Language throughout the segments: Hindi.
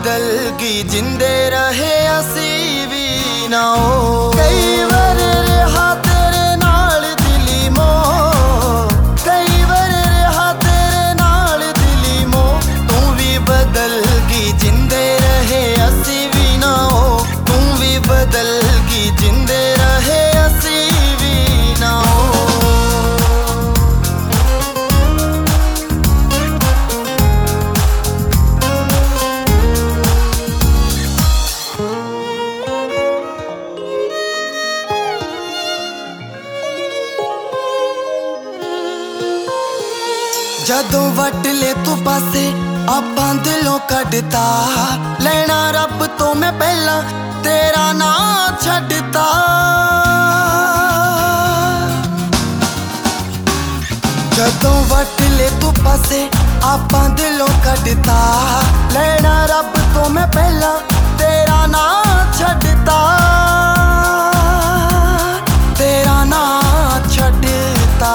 बदल गई जिंदे रहे असी भी ना हो। कई बार रहा तेरे नाल दिली मोह, कई बार रहा तेरे नाल दिली मोह। तू भी बदल गई जिंदे रहे असी भी ना हो। तू भी बदल गई जिंदे रहे असी भी ना हो। जदों वट ले तू पासे आपां दिलों कढ़ता, लेना रब तो मैं पहला तेरा नाम छड्डता। जदों वट ले तू पासे आपां दिलों कढ़ता, लेना रब तो मैं पहला तेरा नाम छड्डता। तेरा नाम छड्डता।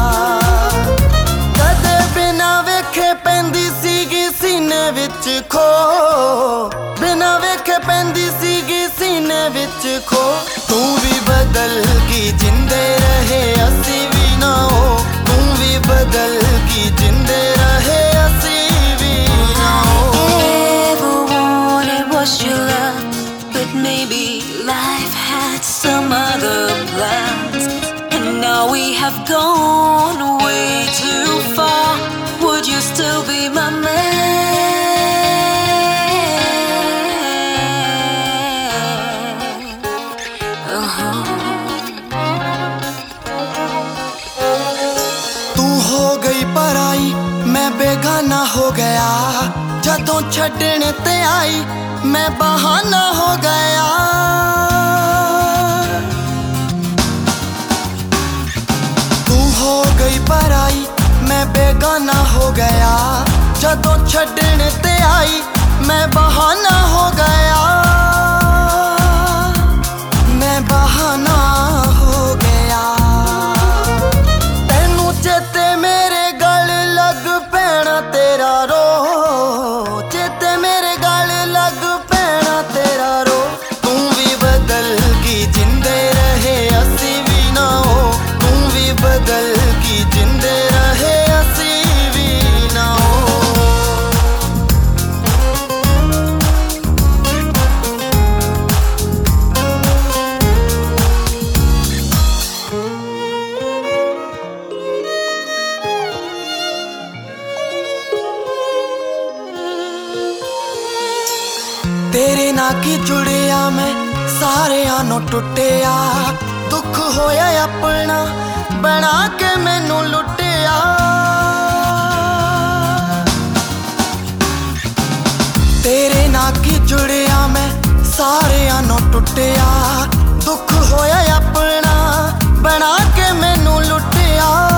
खो बिना वेखे पैंदी सीगी सीने विच खो। तू भी बदल गई जिंदे रहे असी भी ना हो। तू भी बदल गई जिंदे रहे असी भी ना हो। Ever wanted was your love, but maybe life had some other plans, and now we have gone way too far. Would you still be my man? पराई मैं बेगाना हो गया, जदों छड्डने ते आई मैं बहाना हो गया। तू हो गई पराई मैं बेगाना हो गया, जदों छड्डने ते आई मैं बहाना हो गया। मैं बहाना हो गया। तेनू चेते मेरे गल लग पैना तेरा रो, चेते मेरे गल लग पैना तेरा रो। तू भी बदल गई जिंदे रहे असी भी ना हो। तू भी बदल गई जिंदे रहे असी भी ना हो। तेरे ना की जुड़िया मैं सारियां नू टुटिया, दुख होया अपना बना के मैनू लुटिया। तेरे ना की जुड़िया मैं सारियां नू टुटिया, दुख होया अपना बना के मैनू लुटिया।